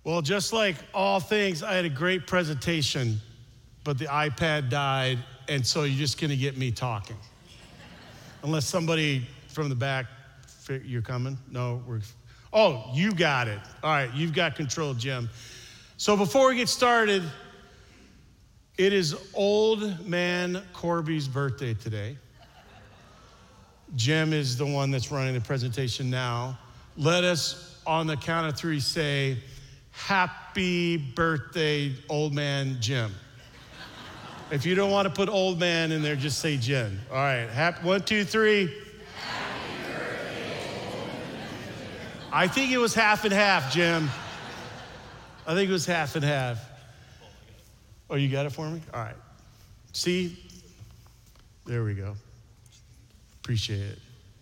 Well, just like all things, I had a great presentation, but the iPad died, and so you're just gonna get me talking. Unless somebody from the back, you're coming? No, oh, you got it. All right, you've got control, Jim. So before we get started, it is old man Corby's birthday today. Jim is the one that's running the presentation now. Let us, on the count of three, say, happy birthday, old man Jim. If you don't want to put old man in there, just say Jim. All right, 1, 2, 3. Happy birthday, old man Jim. I think it was half and half, Jim. I think it was half and half. Oh, you got it for me? All right. See? There we go. Appreciate it.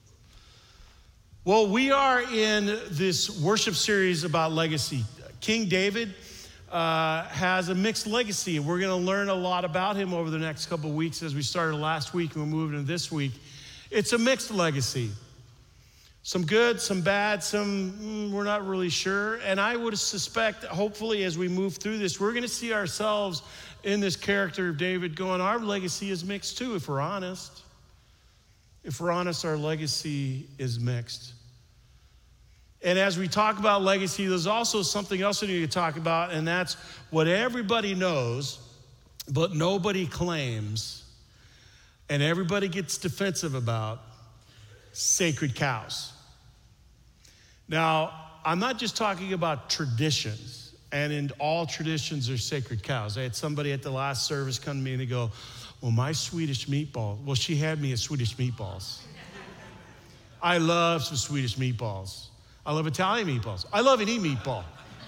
Well, we are in this worship series about legacy. King David has a mixed legacy, and we're going to learn a lot about him over the next couple of weeks as we started last week and we're moving into this week. It's a mixed legacy. Some good, some bad, some we're not really sure. And I would suspect, hopefully, as we move through this, we're going to see ourselves in this character of David going, our legacy is mixed too, if we're honest. If we're honest, our legacy is mixed. And as we talk about legacy, there's also something else we need to talk about, and that's what everybody knows, but nobody claims, and everybody gets defensive about: sacred cows. Now, I'm not just talking about traditions, and in all traditions are sacred cows. I had somebody at the last service come to me and they go, well, my Swedish meatball. Well, she had me at Swedish meatballs. I love some Swedish meatballs. I love Italian meatballs. I love any meatball.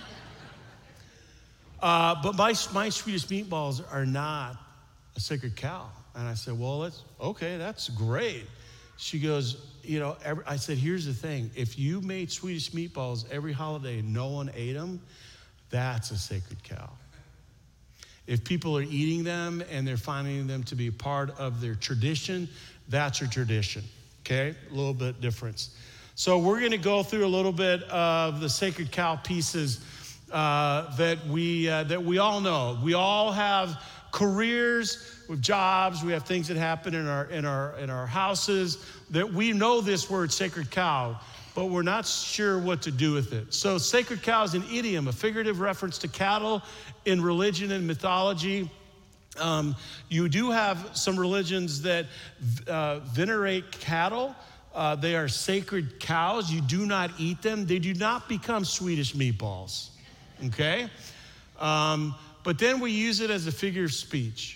But my Swedish meatballs are not a sacred cow. And I said, well, that's great. She goes, I said, here's the thing. If you made Swedish meatballs every holiday and no one ate them, that's a sacred cow. If people are eating them and they're finding them to be a part of their tradition, that's a tradition, okay? A little bit difference. So we're gonna go through a little bit of the sacred cow pieces that we all know. We all have careers with jobs. We have things that happen in our houses that we know this word sacred cow, but we're not sure what to do with it. So sacred cow is an idiom, a figurative reference to cattle in religion and mythology. You do have some religions that venerate cattle. They are sacred cows. You do not eat them. They do not become Swedish meatballs, okay? But then we use it as a figure of speech.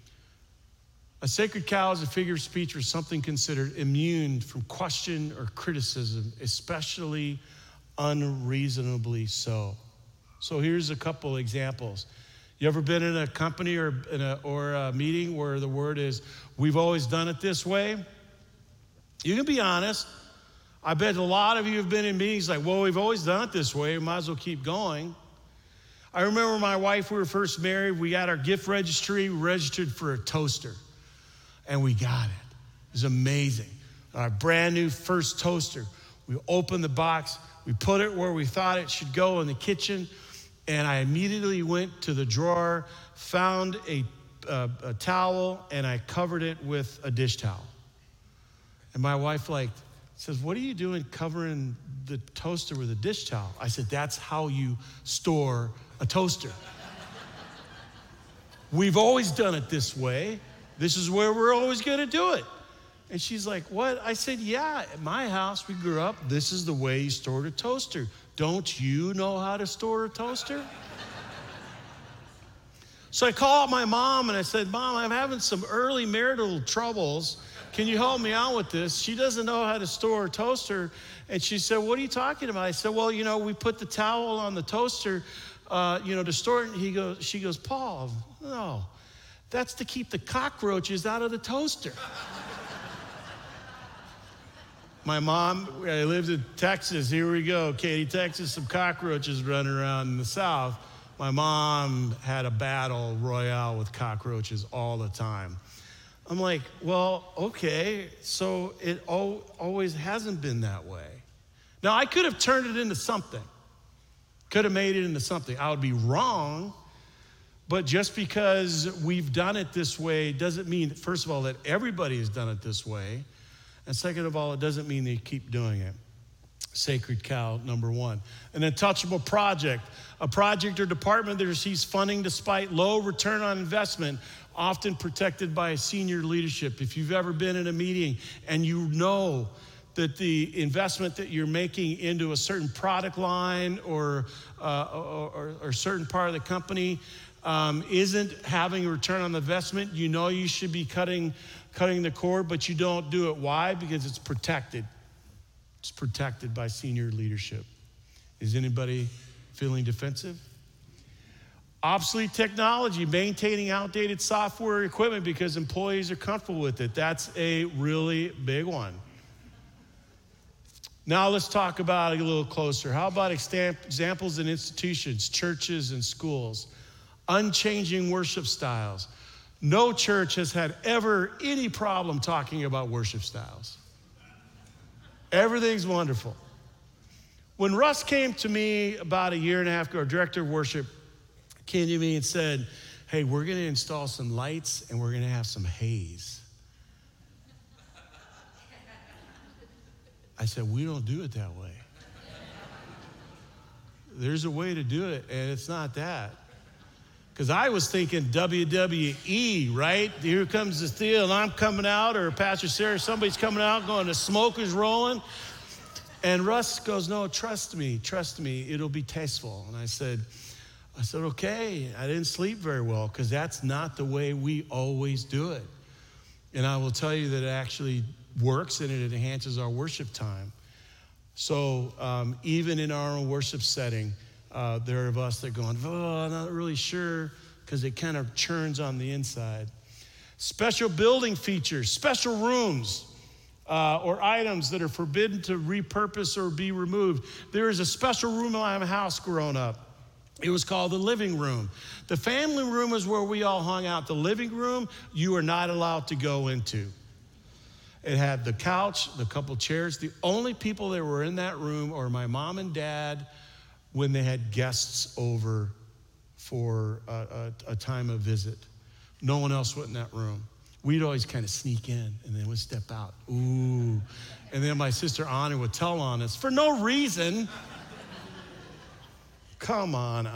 A sacred cow is a figure of speech or something considered immune from question or criticism, especially unreasonably so. So here's a couple examples. You ever been in a company or a meeting where the word is, we've always done it this way? You can be honest. I bet a lot of you have been in meetings like, well, we've always done it this way. We might as well keep going. I remember my wife, we were first married. We got our gift registry, we registered for a toaster. And we got it. It was amazing. Our brand new first toaster. We opened the box. We put it where we thought it should go in the kitchen. And I immediately went to the drawer, found a towel, and I covered it with a dish towel. And my wife says, what are you doing covering the toaster with a dish towel? I said, that's how you store a toaster. We've always done it this way. This is where we're always gonna do it. And she's like, what? I said, yeah, at my house, we grew up, this is the way you stored a toaster. Don't you know how to store a toaster? So I called my mom and I said, Mom, I'm having some early marital troubles. Can you help me out with this? She doesn't know how to store a toaster. And she said, what are you talking about? I said, well, we put the towel on the toaster, to store it. And she goes, Paul, no. That's to keep the cockroaches out of the toaster. My mom, I lived in Texas. Here we go, Katy, Texas, some cockroaches running around in the South. My mom had a battle royale with cockroaches all the time. I'm like, well, okay, so it always hasn't been that way. Now, I could have turned it into something. Could have made it into something. I would be wrong, but just because we've done it this way doesn't mean, first of all, that everybody has done it this way. And second of all, it doesn't mean they keep doing it. Sacred cow, number one. An untouchable project, a project or department that receives funding despite low return on investment, often protected by senior leadership. If you've ever been in a meeting and you know that the investment that you're making into a certain product line or certain part of the company isn't having a return on the investment, you know you should be cutting the cord, but you don't do it. Why? Because it's protected. It's protected by senior leadership. Is anybody feeling defensive? Obsolete technology, maintaining outdated software equipment because employees are comfortable with it. That's a really big one. Now let's talk about it a little closer. How about examples in institutions, churches, and schools? Unchanging worship styles. No church has had ever any problem talking about worship styles. Everything's wonderful. When Russ came to me about a year and a half ago, our director of worship came to me and said, hey, we're going to install some lights and we're going to have some haze. I said, we don't do it that way. There's a way to do it, and it's not that. Because I was thinking WWE, right? Here comes the steel, and I'm coming out, or Pastor Sarah, somebody's coming out going, the smoke is rolling. And Russ goes, no, trust me, it'll be tasteful. And I said, okay. I didn't sleep very well because that's not the way we always do it. And I will tell you that it actually works and it enhances our worship time. So even in our own worship setting, there are of us that are going, I'm not really sure, because it kind of churns on the inside. Special building features, special rooms, or items that are forbidden to repurpose or be removed. There is a special room in my house growing up. It was called the living room. The family room is where we all hung out. The living room, you are not allowed to go into. It had the couch, the couple chairs. The only people that were in that room are my mom and dad when they had guests over for a time of visit. No one else went in that room. We'd always kind of sneak in and then we'd step out. Ooh. And then my sister Anna would tell on us for no reason. Come on,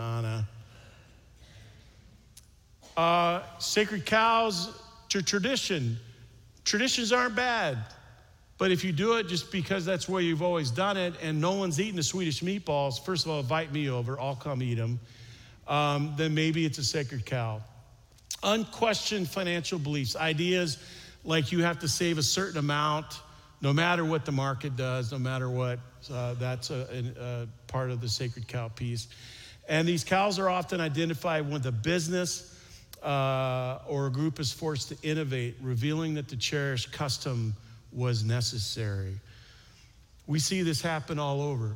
Anna. Sacred cows to tradition. Traditions aren't bad, but if you do it just because that's where you've always done it and no one's eating the Swedish meatballs, first of all, invite me over, I'll come eat them, then maybe it's a sacred cow. Unquestioned financial beliefs, ideas like you have to save a certain amount, no matter what the market does, no matter what, that's a part of the sacred cow piece. And these cows are often identified when the business or a group is forced to innovate, revealing that the cherished custom was necessary. We see this happen all over,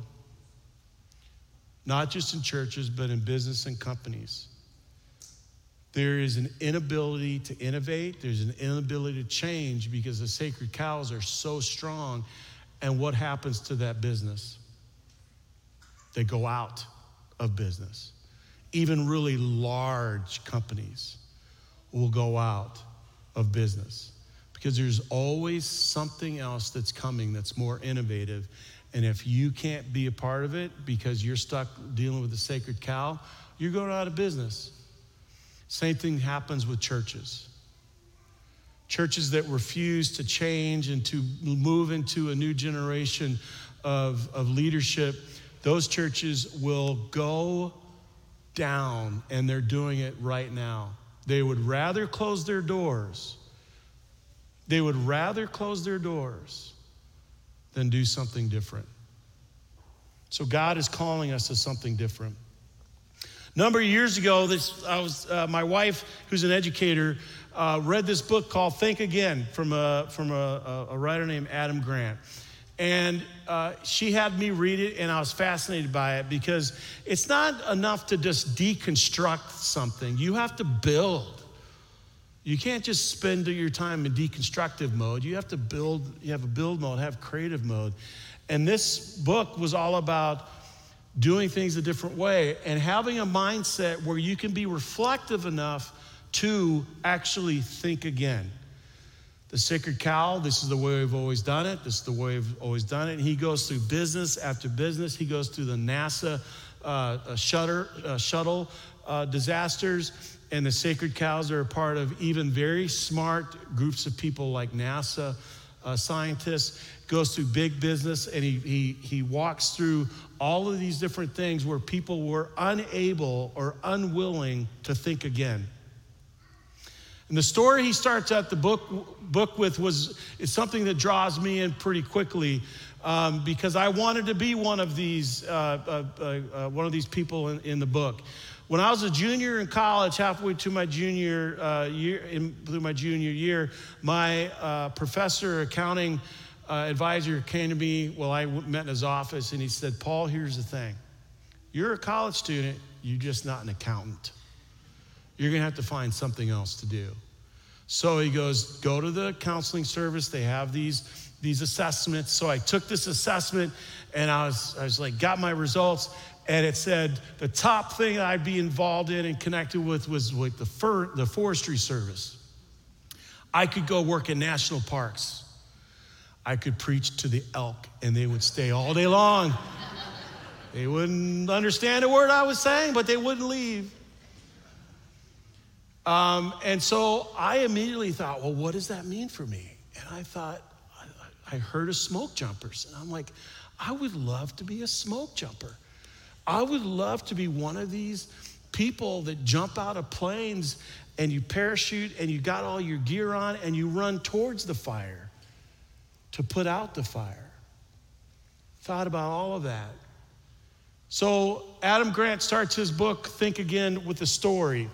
not just in churches, but in business and companies. There is an inability to innovate. There's an inability to change because the sacred cows are so strong. And what happens to that business? They go out of business. Even really large companies will go out of business because there's always something else that's coming that's more innovative. And if you can't be a part of it because you're stuck dealing with the sacred cow, you're going out of business. Same thing happens with churches. Churches that refuse to change and to move into a new generation of leadership, those churches will go down, and they're doing it right now. They would rather close their doors. They would rather close their doors than do something different. So God is calling us to something different. A number of years ago, my wife, who's an educator, read this book called Think Again from a writer named Adam Grant. And she had me read it, and I was fascinated by it because it's not enough to just deconstruct something. You have to build. You can't just spend your time in deconstructive mode. You have to build. You have a build mode, have creative mode. And this book was all about doing things a different way, and having a mindset where you can be reflective enough to actually think again. The sacred cow, this is the way we've always done it. This is the way we've always done it. And he goes through business after business. He goes through the NASA shuttle disasters, and the sacred cows are a part of even very smart groups of people like NASA scientists. Goes through big business, and he walks through all of these different things where people were unable or unwilling to think again. And the story he starts out the book with is something that draws me in pretty quickly, because I wanted to be one of these people in the book. When I was a junior in college, halfway to my junior year, my professor, accounting advisor, came to me. Well, I met in his office, and he said, "Paul, here's the thing. You're a college student. You're just not an accountant. You're going to have to find something else to do." So he goes, "Go to the counseling service. They have these assessments." So I took this assessment, and I was like, got my results, and it said the top thing I'd be involved in and connected with was like the forestry service. I could go work in national parks. I could preach to the elk, and they would stay all day long. They wouldn't understand a word I was saying, but they wouldn't leave. And so I immediately thought, well, what does that mean for me? And I thought, I heard of smoke jumpers. And I'm like, I would love to be a smoke jumper. I would love to be one of these people that jump out of planes, and you parachute, and you got all your gear on, and you run towards the fire to put out the fire. Thought about all of that. So Adam Grant starts his book, Think Again, with a story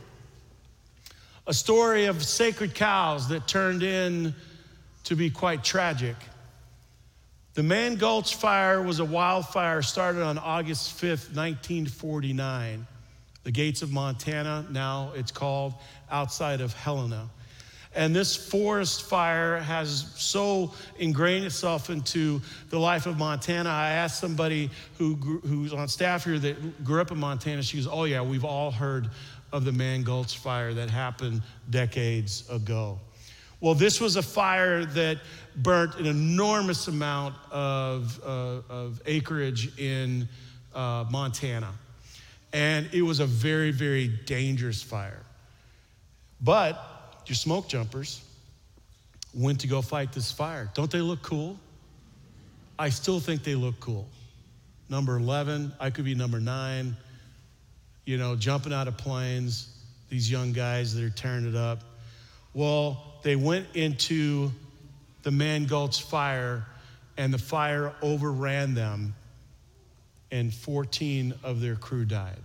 of sacred cows that turned in to be quite tragic. The Man Gulch Fire was a wildfire started on August 5th, 1949. The Gates of Montana, now it's called, outside of Helena. And this forest fire has so ingrained itself into the life of Montana. I asked somebody who's on staff here that grew up in Montana. She goes, "Oh yeah, we've all heard of the Man Gulch Fire that happened decades ago." Well, this was a fire that burnt an enormous amount of acreage in Montana. And it was a very, very dangerous fire. But your smoke jumpers went to go fight this fire. Don't they look cool? I still think they look cool. Number 11, I could be number 9, jumping out of planes, these young guys that are tearing it up. Well, they went into the Man Gulch Fire, and the fire overran them, and 14 of their crew died.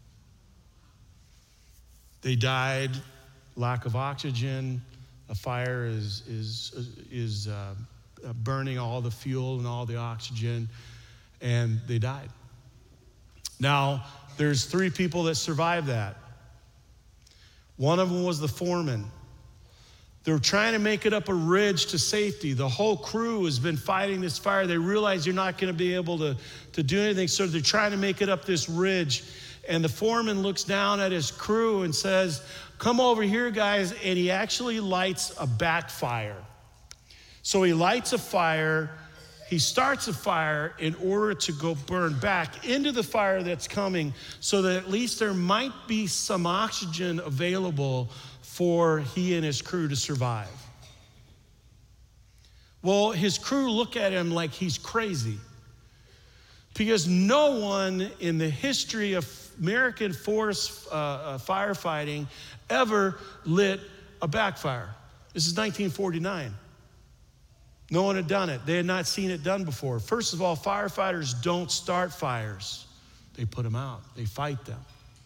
They died, lack of oxygen. A fire is burning all the fuel and all the oxygen, and they died. Now, there's 3 people that survived that. One of them was the foreman. They were trying to make it up a ridge to safety. The whole crew has been fighting this fire. They realize you're not going to be able to do anything, so they're trying to make it up this ridge. And the foreman looks down at his crew and says, "Come over here, guys," and he actually lights a backfire. So he lights a fire. He starts a fire in order to go burn back into the fire that's coming, so that at least there might be some oxygen available for he and his crew to survive. Well, his crew look at him like he's crazy, because no one in the history of American forest firefighting ever lit a backfire. This is 1949. No one had done it. They had not seen it done before. First of all, firefighters don't start fires. They put them out. They fight them.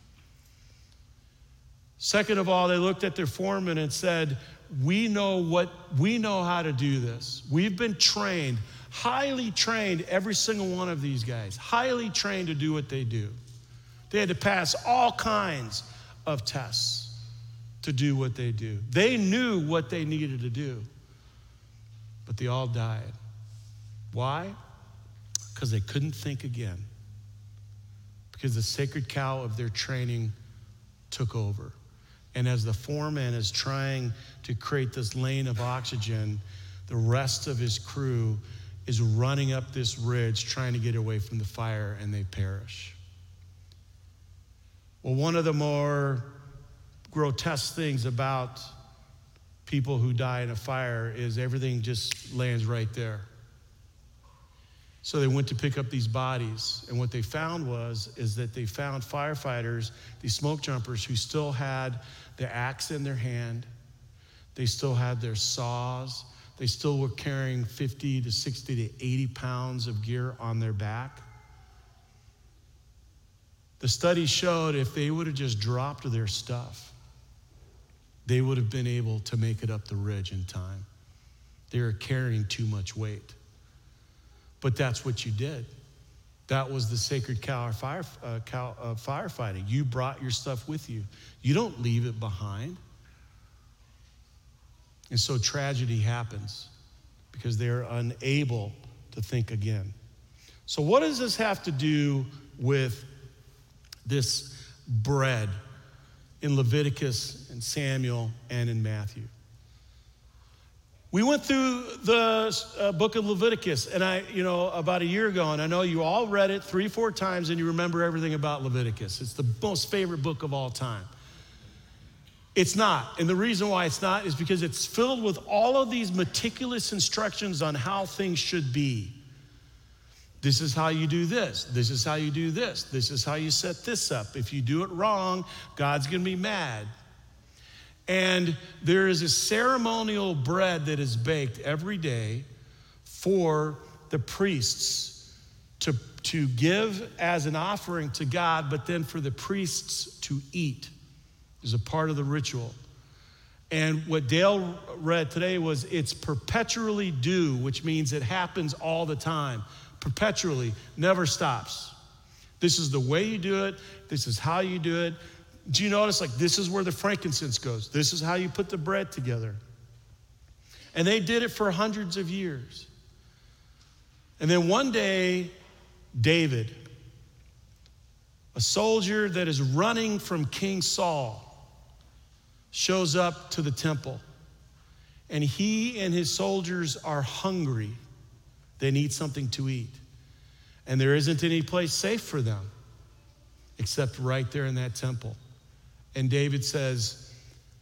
Second of all, they looked at their foreman and said, we know how to do this. We've been trained, highly trained, every single one of these guys, highly trained to do what they do. They had to pass all kinds of tests to do what they do. They knew what they needed to do, but they all died. Why? Because they couldn't think again. because the sacred cow of their training took over. And as the foreman is trying to create this lane of oxygen, the rest of his crew is running up this ridge trying to get away from the fire, and they perish. Well, one of the more grotesque things about people who die in a fire is everything just lands right there. So they went to pick up these bodies, and what they found is that they found firefighters, these smoke jumpers, who still had the axe in their hand. They still had their saws. They still were carrying 50 to 60 to 80 pounds of gear on their back. The study showed if they would have just dropped their stuff, they would have been able to make it up the ridge in time. They were carrying too much weight. But that's what you did. That was the sacred cow of firefighting. You brought your stuff with you. You don't leave it behind. And so tragedy happens because they're unable to think again. So what does this have to do with this bread in Leviticus and Samuel and in Matthew? We went through the book of Leviticus, and about a year ago, and I know you all read it 3-4 times and you remember everything about Leviticus. It's the most favorite book of all time. It's not, and the reason why it's not is because it's filled with all of these meticulous instructions on how things should be. This is how you do this. This is how you do this. This is how you set this up. If you do it wrong, God's gonna be mad. And there is a ceremonial bread that is baked every day for the priests to give as an offering to God, but then for the priests to eat is a part of the ritual. And what Dale read today was it's perpetually due, which means it happens all the time. Perpetually, never stops. This is the way you do it. This is how you do it. Do you notice, this is where the frankincense goes. This is how you put the bread together. And they did it for hundreds of years. And then one day, David, a soldier that is running from King Saul, shows up to the temple. And he and his soldiers are hungry. They need something to eat. And there isn't any place safe for them except right there in that temple. And David says,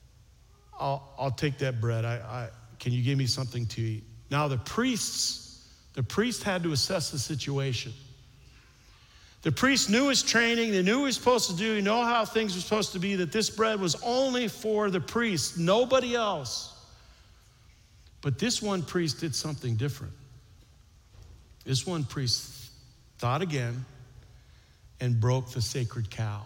I'll take that bread. Can you give me something to eat? Now the priest had to assess the situation. The priest knew his training. They knew what he was supposed to do. He knew how things were supposed to be, that this bread was only for the priest, nobody else. But this one priest did something different. This one priest thought again and broke the sacred cow.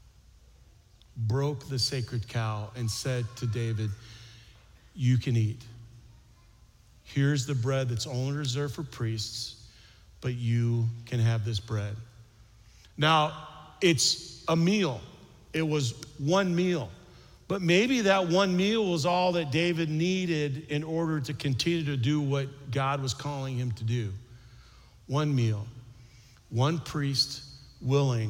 Broke the sacred cow and said to David, you can eat. Here's the bread that's only reserved for priests, but you can have this bread. Now, it's a meal. It was one meal. But maybe that one meal was all that David needed in order to continue to do what God was calling him to do. One meal. One priest willing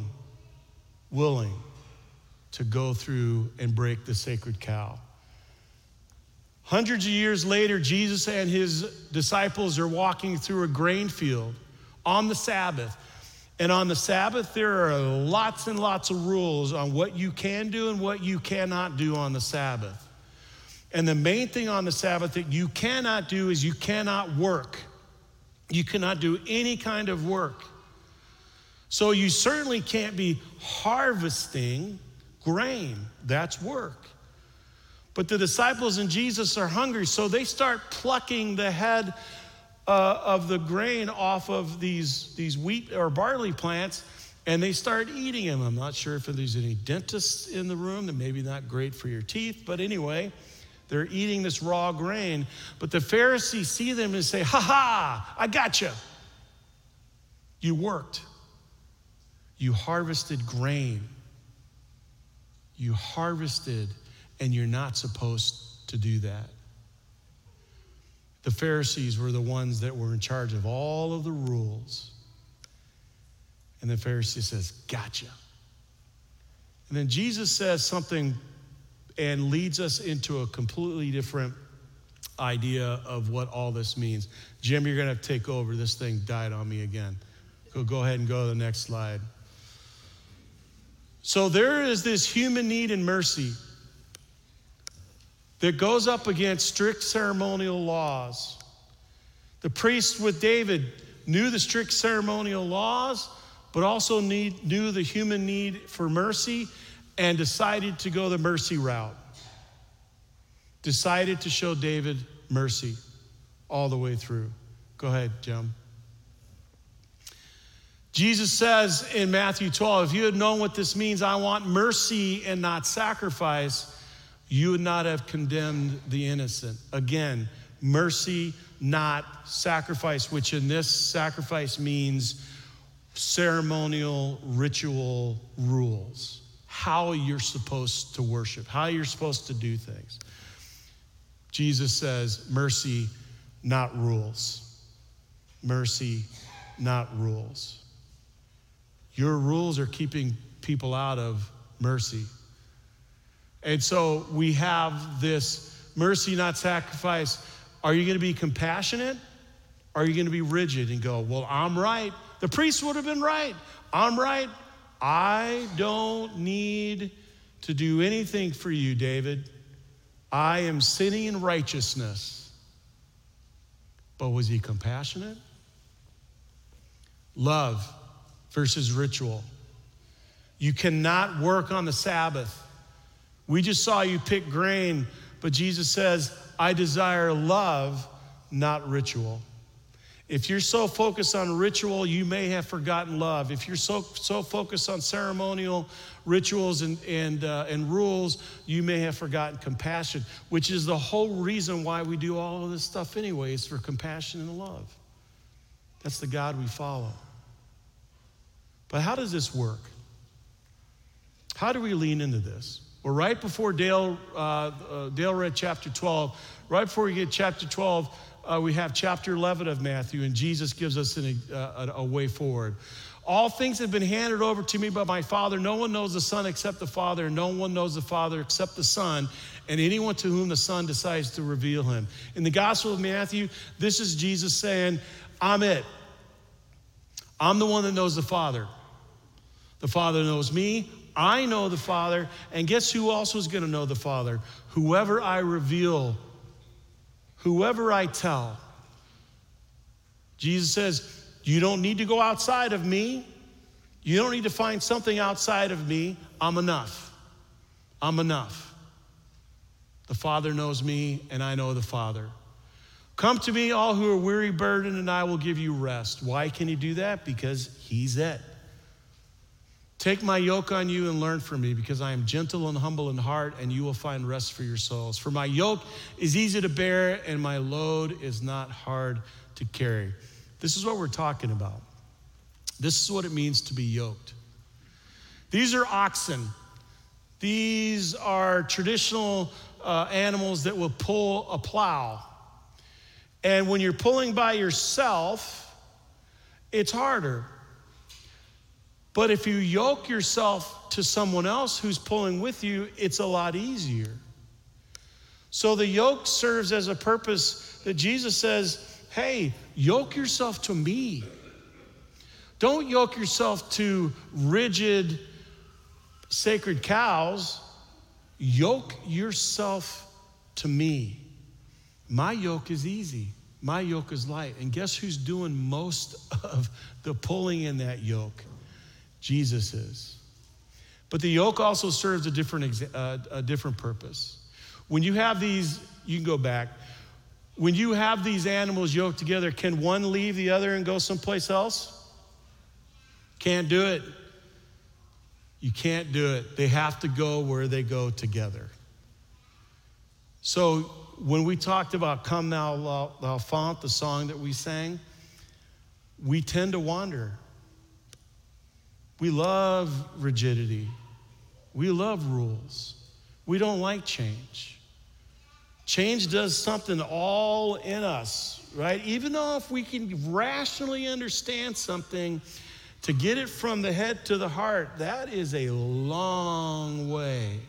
to go through and break the sacred cow. Hundreds of years later, Jesus and his disciples are walking through a grain field on the Sabbath. And on the Sabbath, there are lots and lots of rules on what you can do and what you cannot do on the Sabbath. And the main thing on the Sabbath that you cannot do is you cannot work. You cannot do any kind of work. So you certainly can't be harvesting grain. That's work. But the disciples and Jesus are hungry, so they start plucking the head of the grain off of these wheat or barley plants, and they start eating them. I'm not sure if there's any dentists in the room. That maybe not great for your teeth, but anyway, they're eating this raw grain. But the Pharisees see them and say, ha ha, I gotcha. You worked. You harvested grain. You harvested, and you're not supposed to do that. The Pharisees were the ones that were in charge of all of the rules. And the Pharisee says, gotcha. And then Jesus says something and leads us into a completely different idea of what all this means. Jim, you're going to take over. This thing died on me again. Go ahead and go to the next slide. So there is this human need and mercy that goes up against strict ceremonial laws. The priest with David knew the strict ceremonial laws, but also knew the human need for mercy and decided to go the mercy route. Decided to show David mercy all the way through. Go ahead, Jim. Jesus says in Matthew 12, if you had known what this means, I want mercy and not sacrifice, you would not have condemned the innocent. Again, mercy, not sacrifice, which in this sacrifice means ceremonial, ritual rules. How you're supposed to worship, how you're supposed to do things. Jesus says, mercy, not rules. Mercy, not rules. Your rules are keeping people out of mercy. And so we have this mercy, not sacrifice. Are you going to be compassionate? Or are you going to be rigid and go, well, I'm right. The priest would have been right. I'm right. I don't need to do anything for you, David. I am sinning in righteousness. But was he compassionate? Love versus ritual. You cannot work on the Sabbath. We just saw you pick grain, but Jesus says, I desire love, not ritual. If you're so focused on ritual, you may have forgotten love. If you're so focused on ceremonial rituals and rules, you may have forgotten compassion, which is the whole reason why we do all of this stuff anyway, is for compassion and love. That's the God we follow. But how does this work? How do we lean into this? Well, right before Dale read chapter 12, right before we get chapter 12, we have chapter 11 of Matthew, and Jesus gives us a way forward. All things have been handed over to me by my Father. No one knows the Son except the Father, and no one knows the Father except the Son, and anyone to whom the Son decides to reveal him. In the Gospel of Matthew, this is Jesus saying, I'm it. I'm the one that knows the Father. The Father knows me. I know the Father. And guess who also is going to know the Father? Whoever I reveal, whoever I tell. Jesus says, you don't need to go outside of me. You don't need to find something outside of me. I'm enough. I'm enough. The Father knows me, and I know the Father. Come to me, all who are weary, burdened, and I will give you rest. Why can he do that? Because he's it. Take my yoke on you and learn from me, because I am gentle and humble in heart, and you will find rest for your souls. For my yoke is easy to bear, and my load is not hard to carry. This is what we're talking about. This is what it means to be yoked. These are oxen. These are traditional animals that will pull a plow. And when you're pulling by yourself, it's harder. But if you yoke yourself to someone else who's pulling with you, it's a lot easier. So the yoke serves as a purpose that Jesus says, hey, yoke yourself to me. Don't yoke yourself to rigid, sacred cows. Yoke yourself to me. My yoke is easy. My yoke is light. And guess who's doing most of the pulling in that yoke? Jesus is. But the yoke also serves a different purpose. When you have these, you can go back. When you have these animals yoked together, can one leave the other and go someplace else? Can't do it. You can't do it. They have to go where they go together. So when we talked about Come Thou Thou Fount, the song that we sang, we tend to wander. We love rigidity. We love rules. We don't like change. Change does something all in us, right? Even though if we can rationally understand something, To get it from the head to the heart, that is a long way.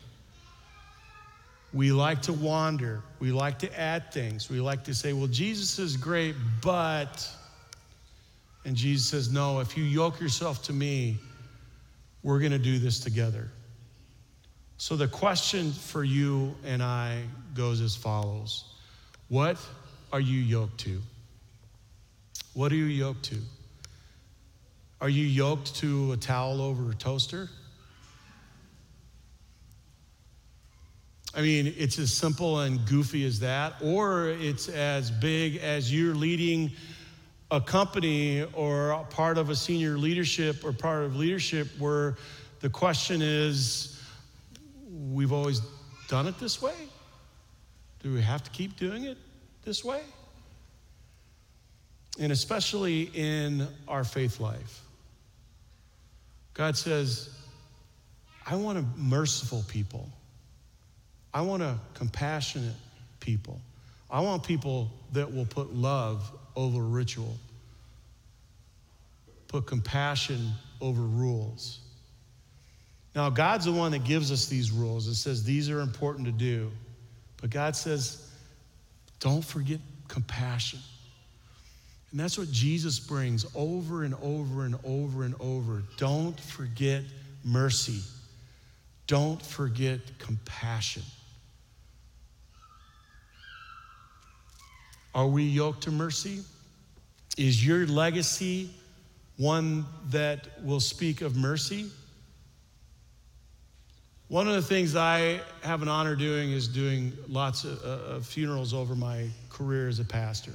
We like to wander. We like to add things. We like to say, well, Jesus is great, but, and Jesus says, no, if you yoke yourself to me, we're going to do this together. So the question for you and I goes as follows. What are you yoked to? What are you yoked to? Are you yoked to a towel over a toaster? I mean, it's as simple and goofy as that, or it's as big as you're leading a company or a part of a senior leadership or part of leadership where the question is, we've always done it this way? Do we have to keep doing it this way? And especially in our faith life. God says, I want a merciful people. I want a compassionate people. I want people that will put love over ritual, put compassion over rules. Now, God's the one that gives us these rules and says these are important to do. But God says, don't forget compassion. And that's what Jesus brings over and over and over and over. Don't forget mercy. Don't forget compassion. Are we yoked to mercy? Is your legacy one that will speak of mercy? One of the things I have an honor doing is doing lots of funerals over my career as a pastor.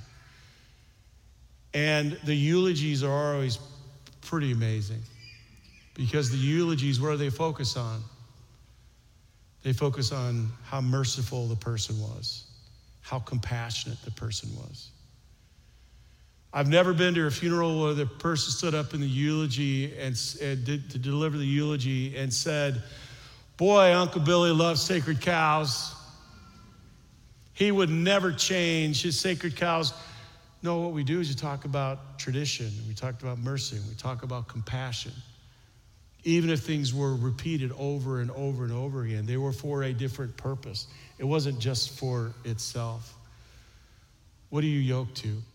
And the eulogies are always pretty amazing because the eulogies, what do they focus on? They focus on how merciful the person was, how compassionate the person was. I've never been to a funeral where the person stood up in the eulogy and did to deliver the eulogy and said, boy, Uncle Billy loves sacred cows. He would never change his sacred cows. No, what we do is you talk about tradition, we talked about mercy, and we talk about compassion. Even if things were repeated over and over and over again, they were for a different purpose. It wasn't just for itself. What are you yoked to?